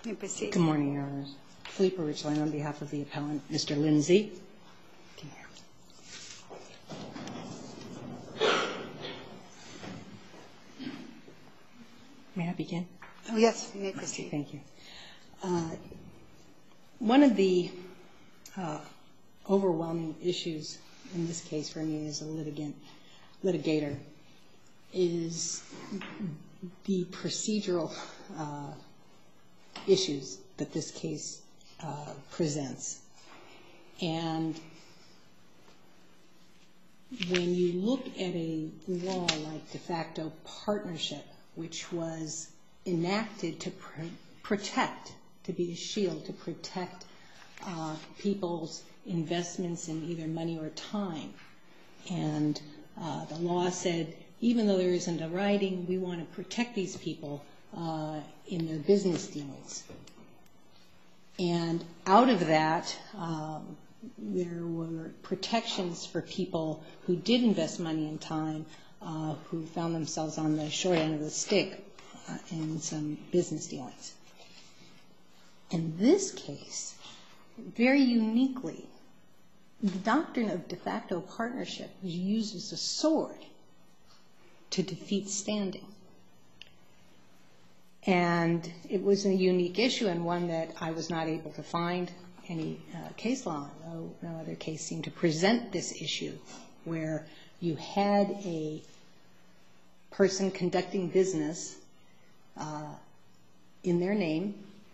Good morning, Your Honors. Philippa Richline on behalf of the appellant, Mr. Lindsay. May I begin? Oh, yes, you may proceed. Thank you. One of the overwhelming issues in this case for me as a litigator is the procedural issues that this case presents. And when you look at a law like de facto partnership, which was enacted to protect, to be a shield, to protect people's investments in either money or time, and the law said, even though there isn't a writing, we want to protect these people in their business dealings. And out of that, there were protections for people who did invest money and time, who found themselves on the short end of the stick in some business dealings. In this case, very uniquely, the doctrine of de facto partnership was used as a sword to defeat standing. And it was a unique issue and one that I was not able to find any case law. No other case seemed to present this issue where you had a person conducting business in their name,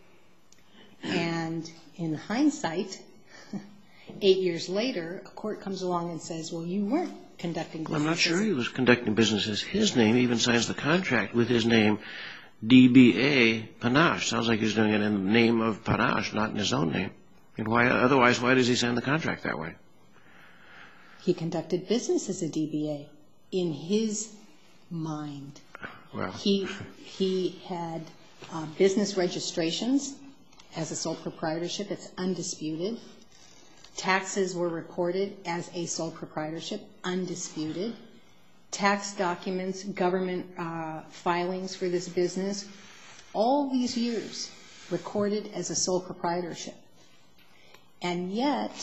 and in hindsight, 8 years later, a court comes along and says, well, you weren't conducting business. I'm not sure he was conducting business as his name. He even signs the contract with his name, DBA Panache. Sounds like he's doing it in the name of Panache, not in his own name. And why does he sign the contract that way? He conducted business as a DBA in his mind. Well, he had business registrations as a sole proprietorship. It's undisputed. Taxes were recorded as a sole proprietorship, undisputed. Tax documents, government filings for this business, all these years recorded as a sole proprietorship. And yet,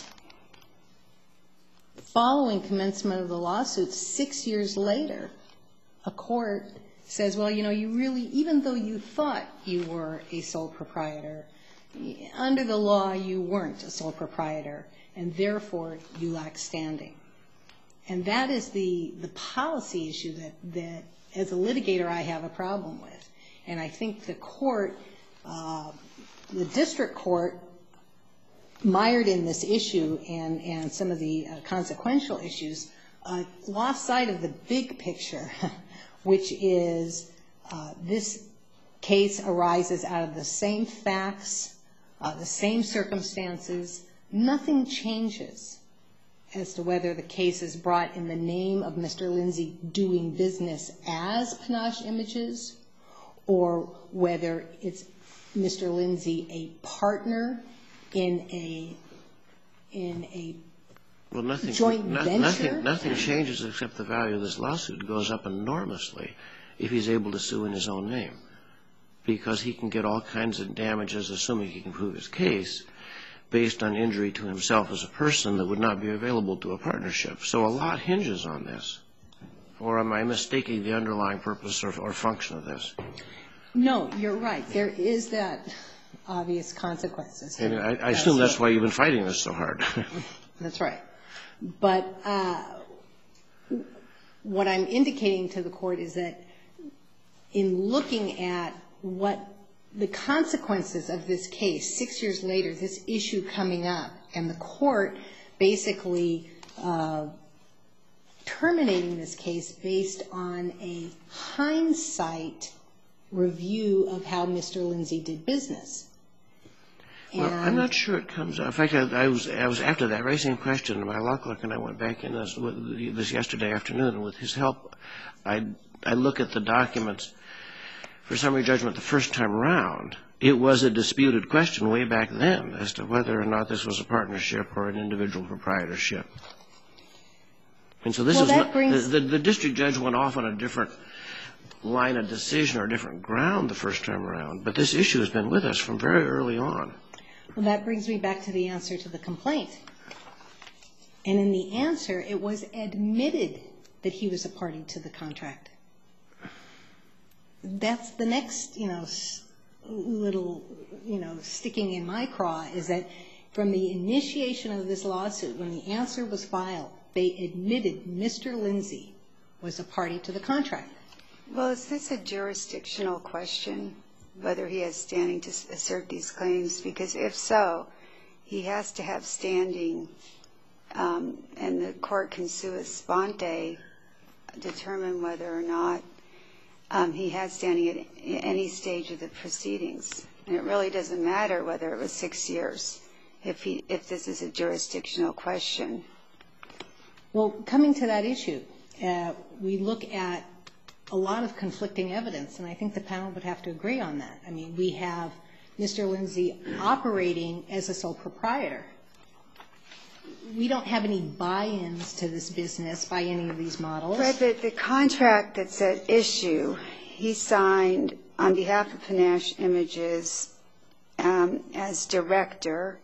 following commencement of the lawsuit, 6 years later, a court says, well, you know, you really, even though you thought you were a sole proprietor, under the law you weren't a sole proprietor, and therefore you lack standing. And that is the policy issue that as a litigator I have a problem with. And I think the court, the district court, mired in this issue and some of the consequential issues, lost sight of the big picture, which is this case arises out of the same facts, the same circumstances. Nothing changes as to whether the case is brought in the name of Mr. Lindsay doing business as Panache Images, or whether it's Mr. Lindsay a partner in a joint venture. Nothing changes except the value of this lawsuit goes up enormously if he's able to sue in his own name, because he can get all kinds of damages, assuming he can prove his case, based on injury to himself as a person that would not be available to a partnership. So a lot hinges on this. Or am I mistaking the underlying purpose or function of this? No, you're right. There is that obvious consequences. And I assume that's why you've been fighting this so hard. That's right. But what I'm indicating to the court is that in looking at what the consequences of this case, 6 years later, this issue coming up, and the court basically terminating this case based on a hindsight review of how Mr. Lindsay did business. Well, I'm not sure it comes up. In fact, I was after that very same question, and my law clerk and I went back in this yesterday afternoon, and with his help, I look at the documents for summary judgment the first time around. It was a disputed question way back then as to whether or not this was a partnership or an individual proprietorship. And so this the district judge went off on a different line of decision or a different ground the first time around, but this issue has been with us from very early on. Well, that brings me back to the answer to the complaint. And in the answer, it was admitted that he was a party to the contract. That's the next, little, sticking in my craw, is that from the initiation of this lawsuit, when the answer was filed, they admitted Mr. Lindsay was a party to the contract. Well, is this a jurisdictional question, whether he has standing to assert these claims? Because if so, he has to have standing, and the court can sua sponte determine whether or not he has standing at any stage of the proceedings. And it really doesn't matter whether it was 6 years, if this is a jurisdictional question. Well, coming to that issue, we look at a lot of conflicting evidence, and I think the panel would have to agree on that. I mean, we have Mr. Lindsay operating as a sole proprietor. We don't have any buy-ins to this business by any of these models. Right, but the contract that's at issue, he signed on behalf of Panache Images as director,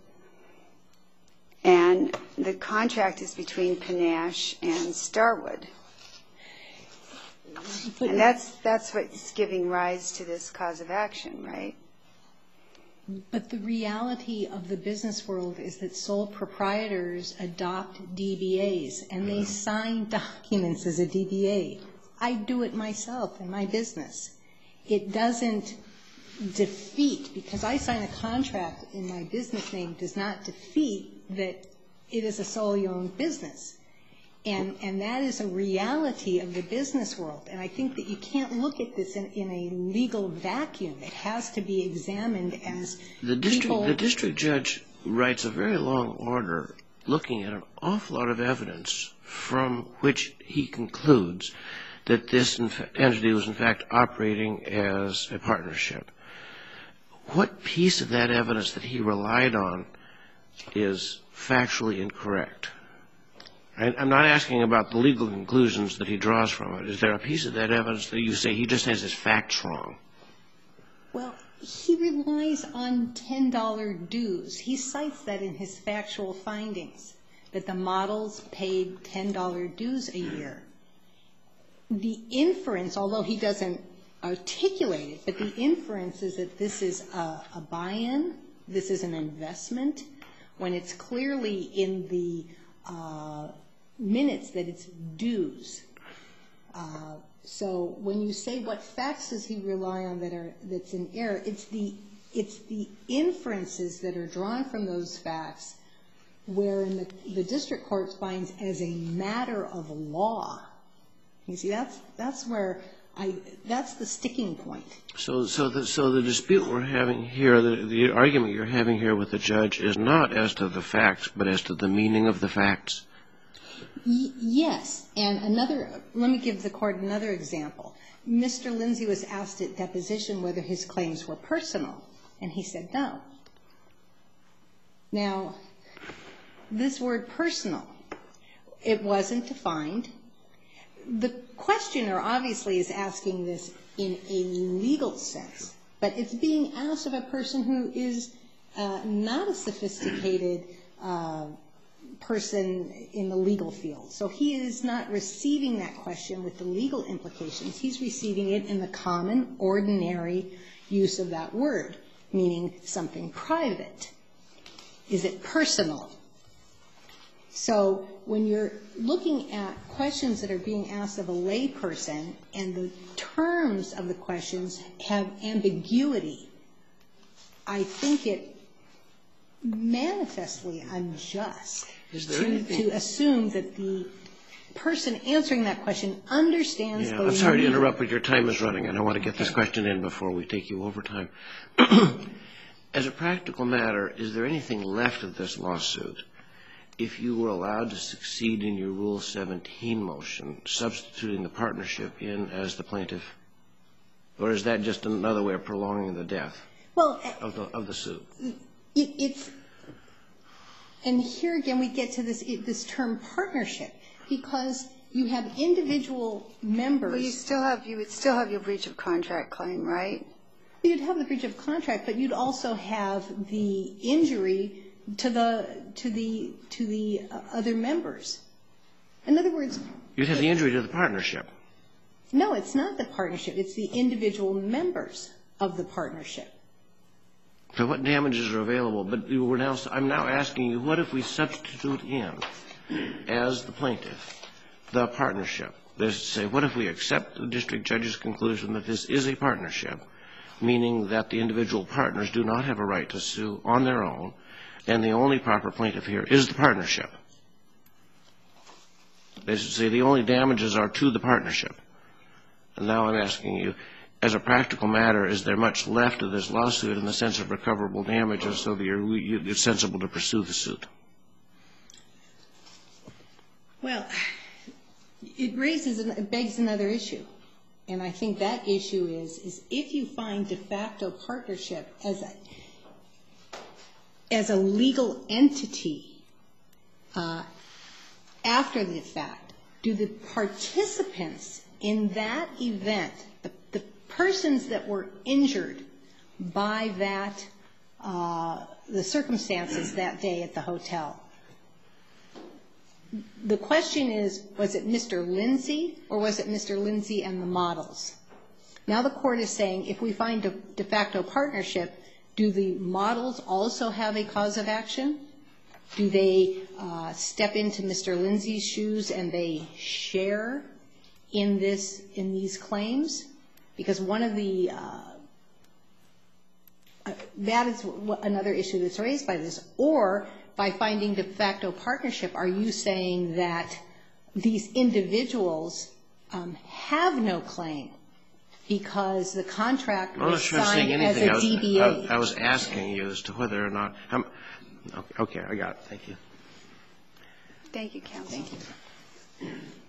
and the contract is between Panache and Starwood. And that's what's giving rise to this cause of action, right? But the reality of the business world is that sole proprietors adopt DBAs, and they sign documents as a DBA. I do it myself in my business. It doesn't defeat, because I sign a contract in my business name does not defeat that it is a solely owned business. And that is a reality of the business world. And I think that you can't look at this in a legal vacuum. It has to be examined as The district judge writes a very long order looking at an awful lot of evidence from which he concludes that this entity was in fact operating as a partnership. What piece of that evidence that he relied on is factually incorrect? I'm not asking about the legal conclusions that he draws from it. Is there a piece of that evidence that you say he just has his facts wrong? Well, he relies on $10 dues. He cites that in his factual findings, that the models paid $10 dues a year. The inference, although he doesn't articulate it, but the inference is that this is a buy-in, this is an investment, when it's clearly in the minutes that it's dues. So when you say what facts does he rely on that's in error, it's the inferences that are drawn from those facts wherein the district court finds as a matter of law. You see, that's where that's the sticking point. So the dispute we're having here, the argument you're having here with the judge is not as to the facts, but as to the meaning of the facts? Yes. And let me give the court another example. Mr. Lindsay was asked at deposition whether his claims were personal, and he said no. Now, this word personal, it wasn't defined. The questioner obviously is asking this in a legal sense, but it's being asked of a person who is not a sophisticated person in the legal field. So he is not receiving that question with the legal implications. He's receiving it in the common, ordinary use of that word, meaning something private. Is it personal? So when you're looking at questions that are being asked of a lay person and the terms of the questions have ambiguity, I think it manifestly unjust to assume that the person answering that question understands the I'm sorry to interrupt, but your time is running, and I want to get this question in before we take you over time. As a practical matter, is there anything left of this lawsuit if you were allowed to succeed in your Rule 17 motion, substituting the partnership in as the plaintiff? Or is that just another way of prolonging the death of the suit? And here again we get to this term partnership, because you have individual members. Well, you would still have your breach of contract claim, right? You'd have the breach of contract, but you'd also have the injury to the other members. In other words, you'd have the injury to the partnership. No, it's not the partnership. It's the individual members of the partnership. So what damages are available? But I'm now asking you, what if we substitute in as the plaintiff the partnership? That is to say, what if we accept the district judge's conclusion that this is a partnership, meaning that the individual partners do not have a right to sue on their own, and the only proper plaintiff here is the partnership? That is to say, the only damages are to the partnership. And now I'm asking you, as a practical matter, is there much left of this lawsuit in the sense of recoverable damages so that you're sensible to pursue the suit? Well, it begs another issue. And I think that issue is if you find de facto partnership as a legal entity after the fact, do the participants in that event, the persons that were injured by that, the circumstances that day at the hotel, the question is, was it Mr. Lindsay or was it Mr. Lindsay and the models? Now the court is saying if we find de facto partnership, do the models also have a cause of action? Do they step into Mr. Lindsay's shoes and they share in these claims? Because one of the that is another issue that's raised by this. Or by finding de facto partnership, are you saying that these individuals have no claim because the contract was signed as a DBA? I was asking you as to whether or not. Okay, I got it. Thank you. Thank you, counsel. Thank you.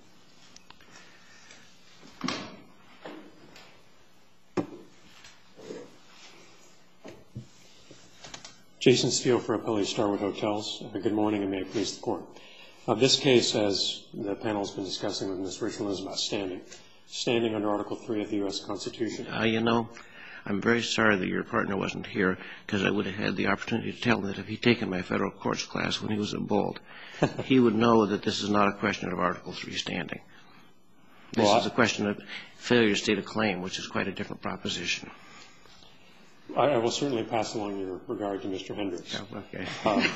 Jason Steele for Appellee Starwood Hotels. Good morning, and may it please the Court. This case, as the panel has been discussing with Ms. Richland, is about standing under Article 3 of the U.S. Constitution. You know, I'm very sorry that your partner wasn't here, because I would have had the opportunity to tell him that if he'd taken my federal courts class when he was at Bolt, he would know that this is not a question of Article 3 standing. This is a question of failure to state a claim, which is quite a different proposition. I will certainly pass along your regard to Mr. Hendricks. Oh, okay.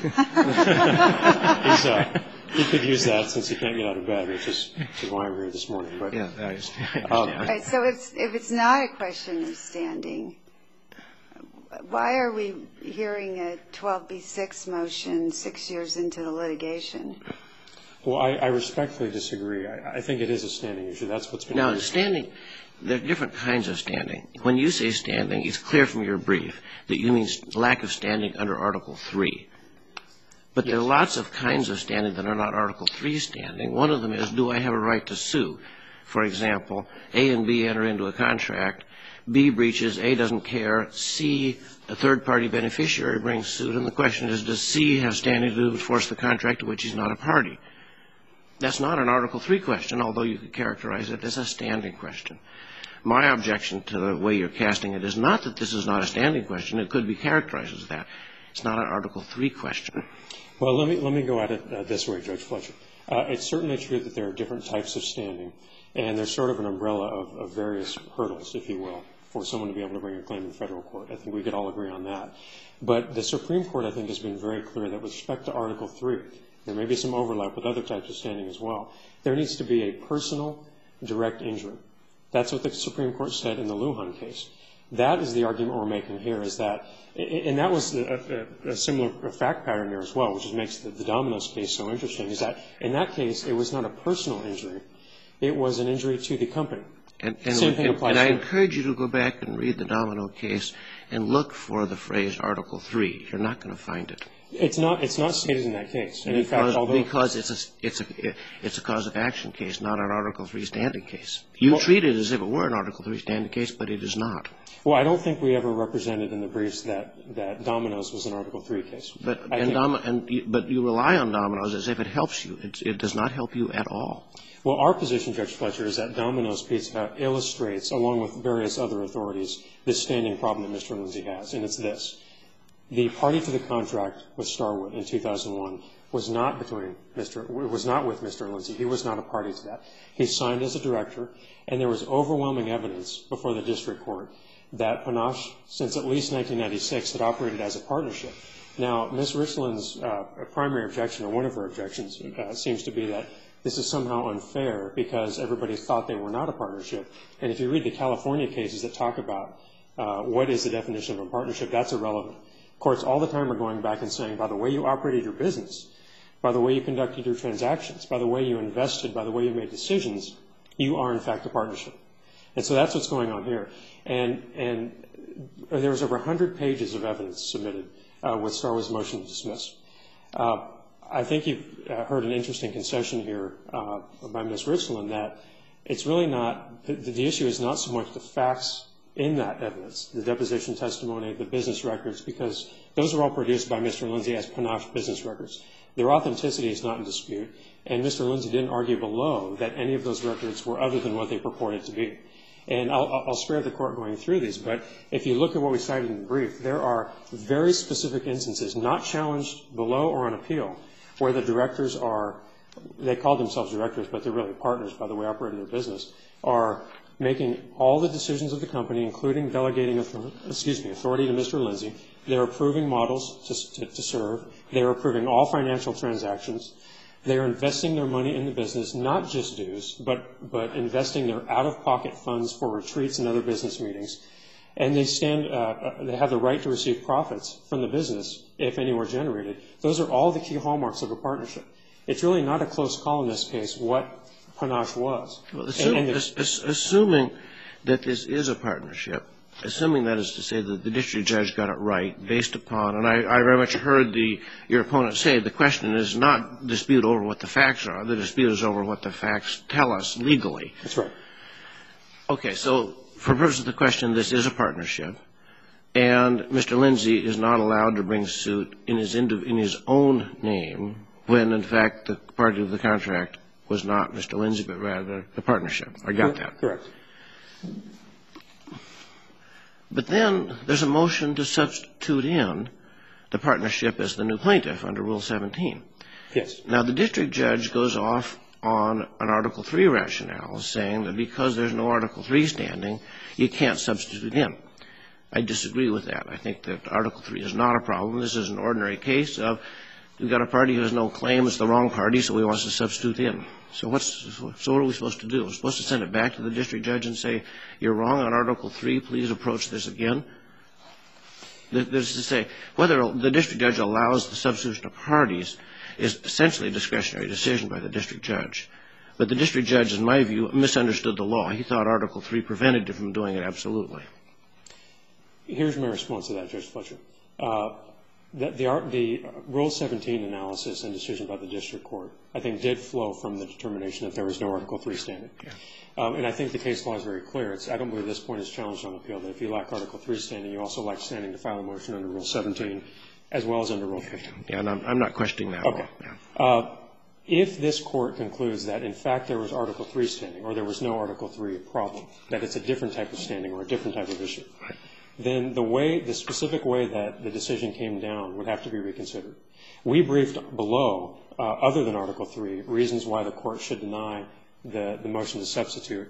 He could use that since he can't get out of bed, which is why I'm here this morning. But, yeah, I understand. Right, so if it's not a question of standing, why are we hearing a 12b6 motion 6 years into the litigation? Well, I respectfully disagree. I think it is a standing issue. That's what's been Now, standing, there are different kinds of standing. When you say standing, it's clear from your brief that you mean lack of standing under Article 3. But there are lots of kinds of standing that are not Article 3 standing. One of them is, do I have a right to sue? For example, A and B enter into a contract. B breaches, A doesn't care. C, a third-party beneficiary brings suit. And the question is, does C have standing to enforce the contract to which he's not a party? That's not an Article 3 question, although you could characterize it as a standing question. My objection to the way you're casting it is not that this is not a standing question. It could be characterized as that. It's not an Article 3 question. Well, let me go at it this way, Judge Fletcher. It's certainly true that there are different types of standing, and there's sort of an umbrella of various hurdles, if you will, for someone to be able to bring a claim in federal court. I think we could all agree on that. But the Supreme Court, I think, has been very clear that with respect to Article 3, there may be some overlap with other types of standing as well. There needs to be a personal, direct injury. That's what the Supreme Court said in the Lujan case. That is the argument we're making here, is that, and that was a similar fact pattern there as well, which makes the Domino's case so interesting, is that in that case, it was not a personal injury. It was an injury to the company. Same thing applies here. And I encourage you to go back and read the Domino case and look for the phrase Article 3. You're not going to find it. It's not stated in that case. And because it's a cause of action case, not an Article III standing case. You treat it as if it were an Article III standing case, but it is not. Well, I don't think we ever represented in the briefs that Domino's was an Article III case. But you rely on Domino's as if it helps you. It does not help you at all. Well, our position, Judge Fletcher, is that Domino's Pizza illustrates, along with various other authorities, this standing problem that Mr. Lindsay has, and it's this. The party to the contract with Starwood in 2001 was not with Mr. Lindsay. He was not a party to that. He signed as a director, and there was overwhelming evidence before the district court that Panache, since at least 1996, had operated as a partnership. Now, Ms. Richland's primary objection, or one of her objections, seems to be that this is somehow unfair because everybody thought they were not a partnership. And if you read the California cases that talk about what is the definition of a partnership, that's irrelevant. Courts all the time are going back and saying, by the way you operated your business, by the way you conducted your transactions, by the way you invested, by the way you made decisions, you are, in fact, a partnership. And so that's what's going on here. And there was over 100 pages of evidence submitted with Starwood's motion to dismiss. I think you've heard an interesting concession here by Ms. Richland that it's really not, the issue is not so much the facts in that evidence, the deposition testimony, the business records, because those are all produced by Mr. Lindsay as Panache business records. Their authenticity is not in dispute, and Mr. Lindsay didn't argue below that any of those records were other than what they purported to be. And I'll spare the court going through these, but if you look at what we cited in the brief, there are very specific instances, not challenged below or on appeal, where the directors are, they call themselves directors, but they're really partners by the way operating their business, are making all the decisions of the company, including delegating authority to Mr. Lindsay. They're approving models to serve. They're approving all financial transactions. They're investing their money in the business, not just dues, but investing their out-of-pocket funds for retreats and other business meetings. And they have the right to receive profits from the business if any were generated. Those are all the key hallmarks of a partnership. It's really not a close call in this case what Panache was. Well, assuming that this is a partnership, assuming that is to say that the district judge got it right based upon, and I very much heard your opponent say the question is not dispute over what the facts are. The dispute is over what the facts tell us legally. That's right. Okay, so for purposes of the question, this is a partnership, and Mr. Lindsay is not allowed to bring suit in his own name when, in fact, the party of the contract was not Mr. Lindsay, but rather the partnership. I got that. Correct. But then there's a motion to substitute in the partnership as the new plaintiff under Rule 17. Yes. Now, the district judge goes off on an Article III rationale saying that because there's no Article III standing, you can't substitute in. I disagree with that. I think that Article III is not a problem. This is an ordinary case of we've got a party who has no claim. It's the wrong party, so he wants to substitute in. So what are we supposed to do? We're supposed to send it back to the district judge and say, you're wrong on Article III. Please approach this again. That is to say, whether the district judge allows the substitution of parties is essentially a discretionary decision by the district judge. But the district judge, in my view, misunderstood the law. He thought Article III prevented you from doing it absolutely. Here's my response to that, Judge Fletcher. The Rule 17 analysis and decision by the district court, I think, did flow from the determination that there was no Article III standing. Yeah. And I think the case law is very clear. I don't believe this point is challenged on appeal, that if you lack Article III standing, you also lack standing to file a motion under Rule 17 as well as under Rule 15. Yeah, and I'm not questioning that. Okay. Yeah. If this court concludes that, in fact, there was Article III standing or there was no Article III problem, that it's a different type of standing or a different type of issue, right, then the specific way that the decision came down would have to be reconsidered. We briefed below, other than Article III, reasons why the court should deny the motion to substitute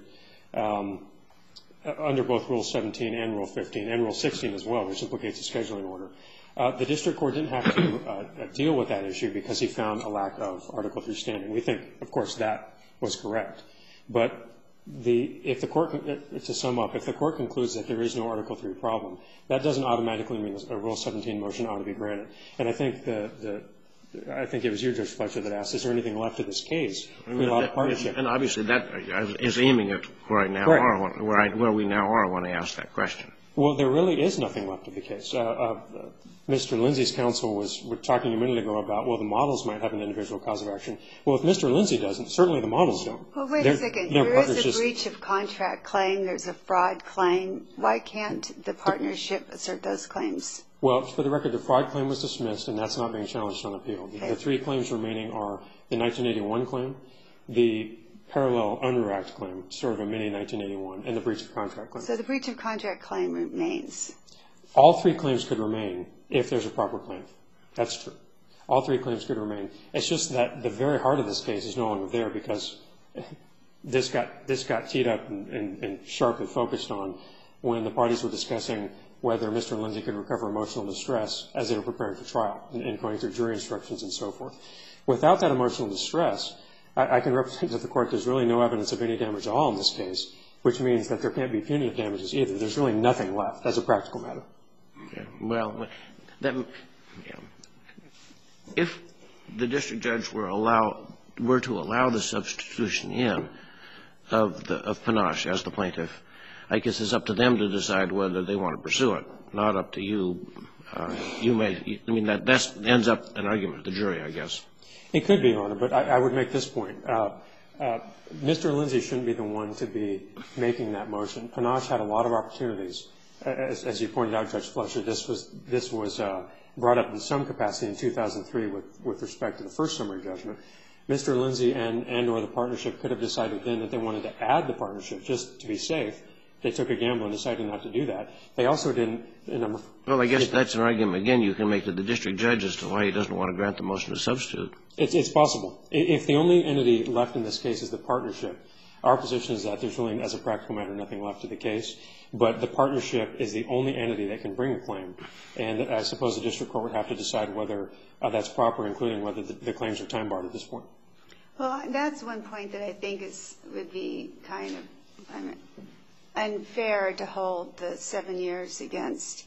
under both Rule 17 and Rule 15, and Rule 16 as well, which implicates a scheduling order. The district court didn't have to deal with that issue because he found a lack of Article III standing. We think, of course, that was correct. But if the court, to sum up, if the court concludes that there is no Article III problem, that doesn't automatically mean a Rule 17 motion ought to be granted. And I think I think it was you, Judge Fletcher, that asked, is there anything left of this case? And obviously that is aiming at where we now are when I ask that question. Well, there really is nothing left of the case. Mr. Lindsay's counsel was talking a minute ago about, well, the models might have an individual cause of action. Well, if Mr. Lindsay doesn't, certainly the models don't. Well, wait a second. There is a breach of contract claim. There's a fraud claim. Why can't the partnership assert those claims? Well, for the record, the fraud claim was dismissed, and that's not being challenged on appeal. Okay. The three claims remaining are the 1981 claim, the parallel UNRRA Act claim, sort of a mini 1981, and the breach of contract claim. So the breach of contract claim remains. All three claims could remain if there's a proper claim. That's true. All three claims could remain. It's just that the very heart of this case is no longer there because this got teed up and sharply focused on when the parties were discussing whether Mr. Lindsay could recover emotional distress as they were preparing for trial and going through jury instructions and so forth. Without that emotional distress, I can represent to the court there's really no evidence of any damage at all in this case, which means that there can't be punitive damages either. There's really nothing left as a practical matter. Yeah. Well, if the district judge were to allow the substitution in of Panache as the plaintiff, I guess it's up to them to decide whether they want to pursue it, not up to you. That ends up an argument with the jury, I guess. It could be, Your Honor, but I would make this point. Mr. Lindsay shouldn't be the one to be making that motion. Panache had a lot of opportunities. As you pointed out, Judge Fletcher, this was brought up in some capacity in 2003 with respect to the first summary judgment. Mr. Lindsay and or the partnership could have decided then that they wanted to add the partnership just to be safe. They took a gamble and decided not to do that. They also didn't. Well, I guess that's an argument, again, you can make to the district judge as to why he doesn't want to grant the motion to substitute. It's possible. If the only entity left in this case is the partnership, our position is that there's really, as a practical matter, nothing left to the case. But the partnership is the only entity that can bring a claim. And I suppose the district court would have to decide whether that's proper, including whether the claims are time barred at this point. Well, that's one point that I think would be kind of unfair to hold the 7 years against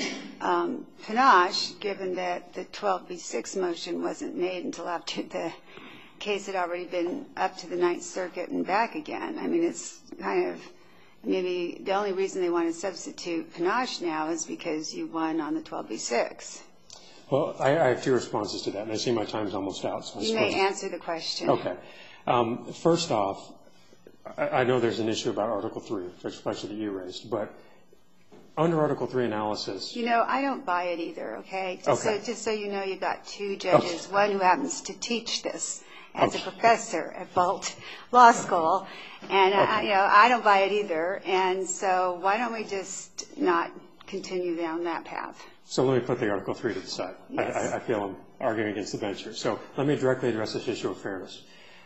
Panache, given that the 12b6 motion wasn't made until after the case had already been up to the Ninth Circuit and back again. I mean, it's kind of maybe the only reason they want to substitute Panache now is because you won on the 12b6. Well, I have two responses to that, and I see my time's almost out. So you may answer the question. Okay. First off, I know there's an issue about Article 3, Judge Fletcher, that you raised, but under Article 3 analysis... You know, I don't buy it either, okay? Just so you know, you've got two judges, okay. One who happens to teach this as a professor at Bolt Law School, and I don't buy it either, and so why don't we just not continue down that path? So let me put the Article 3 to the side. Yes. I feel I'm arguing against the bench here. So let me directly address this issue of fairness.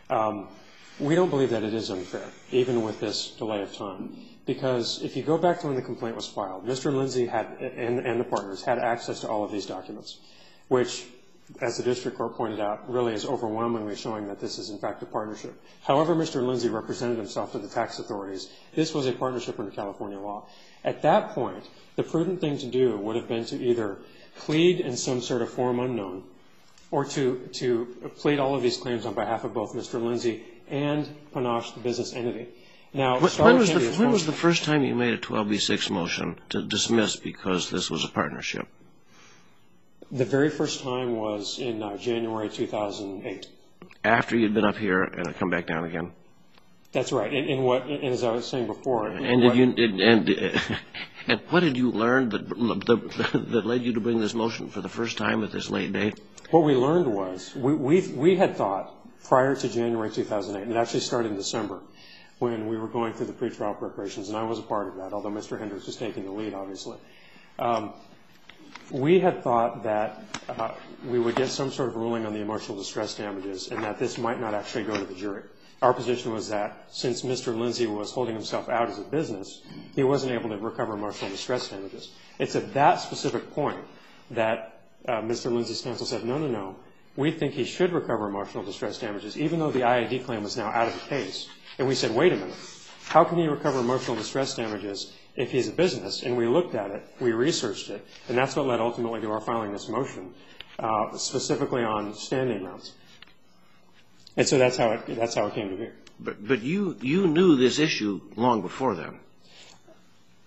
We don't believe that it is unfair, even with this delay of time, because if you go back to when the complaint was filed, Mr. Lindsay and the partners had access to all of these documents, which, as the district court pointed out, really is overwhelmingly showing that this is, in fact, a partnership. However Mr. Lindsay represented himself to the tax authorities, this was a partnership under California law. At that point, the prudent thing to do would have been to either plead in some sort of form unknown or to plead all of these claims on behalf of both Mr. Lindsay and Panache, the business entity. Now, when was the first time you made a 12b6 motion to dismiss because this was a partnership? The very first time was in January 2008. After you'd been up here and come back down again? That's right. And as I was saying before... And what did you learn that led you to bring this motion for the first time at this late date? What we learned was we had thought prior to January 2008, and it actually started in December, when we were going through the pretrial preparations, and I was a part of that, although Mr. Hendricks was taking the lead, obviously. We had thought that we would get some sort of ruling on the emotional distress damages and that this might not actually go to the jury. Our position was that since Mr. Lindsay was holding himself out as a business, he wasn't able to recover emotional distress damages. It's at that specific point that Mr. Lindsay's counsel said, no, we think he should recover emotional distress damages, even though the IAD claim was now out of the case. And we said, wait a minute, how can he recover emotional distress damages if he's a business? And we looked at it, we researched it, and that's what led ultimately to our filing this motion, specifically on standing grounds. And so that's how it came to be. But you knew this issue long before then.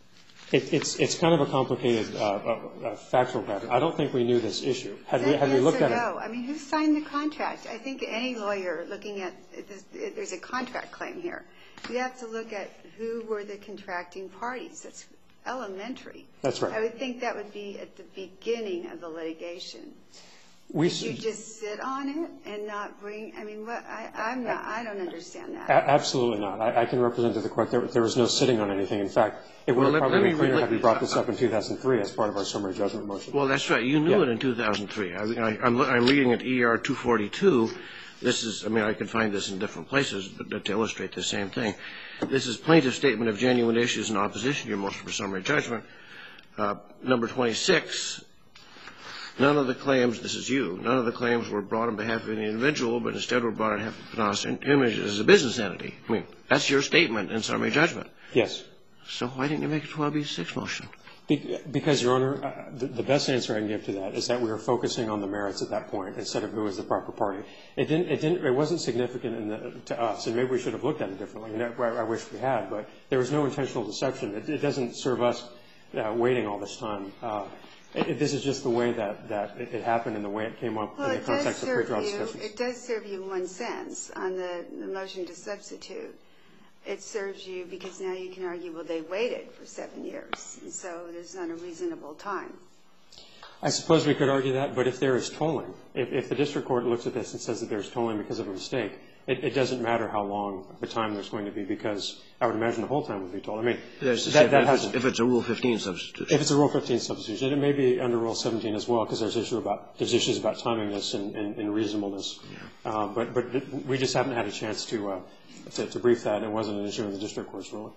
It's kind of a complicated factual pattern. I don't think we knew this issue. Had we looked at it? No. I mean, who signed the contract? I think any lawyer looking at this, there's a contract claim here. You have to look at who were the contracting parties. That's elementary. That's right. I would think that would be at the beginning of the litigation. Did you just sit on it and not bring? I mean, I don't understand that. Absolutely not. I can represent to the court there was no sitting on anything. In fact, it would have probably been cleaner had we brought this up in 2003 as part of our summary judgment motion. Well, that's right. You knew it in 2003. I'm reading at ER 242. This is, I mean, I could find this in different places, but to illustrate the same thing. This is plaintiff's statement of genuine issues in opposition to your motion for summary judgment. Number 26. None of the claims, this is you, none of the claims were brought on behalf of any individual, but instead were brought on behalf of Panache Image as a business entity. I mean, that's your statement in summary judgment. Yes. So why didn't you make a 12B6 motion? Because, Your Honor, the best answer I can give to that is that we were focusing on the merits at that point instead of who was the proper party. It wasn't significant to us, and maybe we should have looked at it differently. I wish we had, but there was no intentional deception. It doesn't serve us waiting all this time. This is just the way that it happened and the way it came up in the context of pre-trial discussions. It does serve you in one sense on the motion to substitute. It serves you because now you can argue, well, they waited for 7 years, and so there's not a reasonable time. I suppose we could argue that, but if there is tolling, if the district court looks at this and says that there's tolling because of a mistake, it doesn't matter how long of a time there's going to be because I would imagine the whole time would be tolled. I mean, if it's a Rule 15 substitution. If it's a Rule 15 substitution, it may be under Rule 17 as well because there's issues about timingness and reasonableness. Yeah. But we just haven't had a chance to brief that, and it wasn't an issue in the district court's ruling.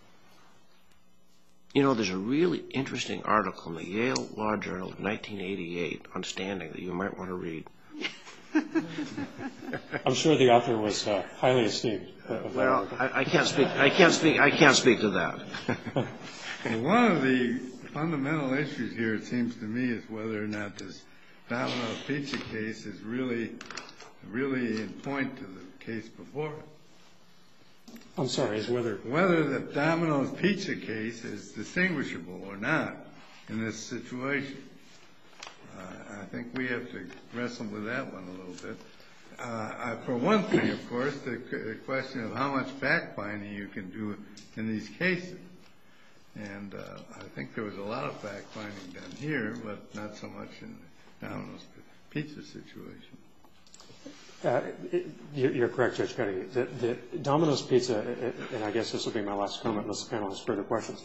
You know, there's a really interesting article in the Yale Law Journal of 1988 on standing that you might want to read. I'm sure the author was highly esteemed. Well, I can't speak to that. Well, one of the fundamental issues here, it seems to me, is whether or not this Domino's Pizza case is really in point to the case before it. I'm sorry, is whether the Domino's Pizza case is distinguishable or not in this situation. I think we have to wrestle with that one a little bit. For one thing, of course, the question of how much fact-finding you can do in these cases. And I think there was a lot of fact-finding done here, but not so much in the Domino's Pizza situation. You're correct, Judge Petty. The Domino's Pizza, and I guess this will be my last comment unless the panel has further questions.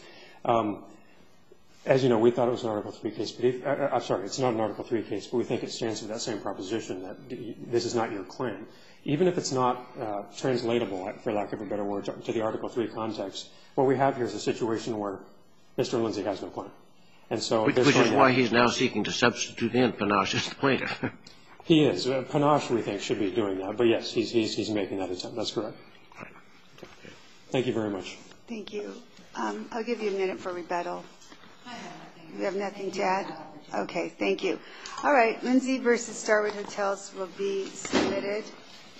As you know, we thought it was an Article III case. But I'm sorry, it's not an Article III case, but we think it stands for that same proposition that this is not your claim. Even if it's not translatable, for lack of a better word, to the Article III context, what we have here is a situation where Mr. Lindsay has no claim. And so which is why he's now seeking to substitute in Panache as the plaintiff. He is. Panache, we think, should be doing that. But, yes, he's making that attempt. That's correct. Thank you very much. Thank you. I'll give you a minute for rebuttal. You have nothing to add? Okay, thank you. All right, Lindsay v. Starwood Hotels will be submitted.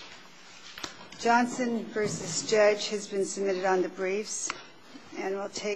Johnson v. Judge has been submitted on the briefs, and we'll take